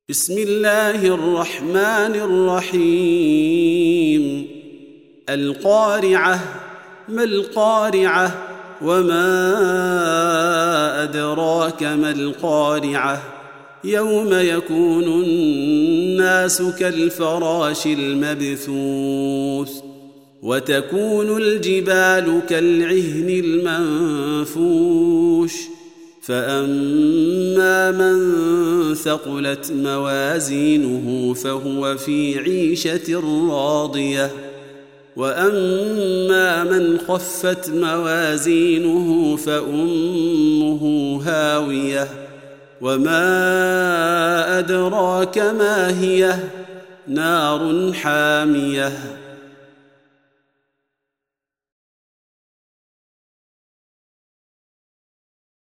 بسم الله الرحمن الرحيم القارعة ما القارعة وما أدراك ما القارعة يوم يكون الناس كالفراش المبثوث وتكون الجبال كالعهن المنفوش فأما من ثقلت موازينه فهو في عيشة راضية وأما من خفت موازينه فأمه هاوية وما أدراك ما هي نار حامية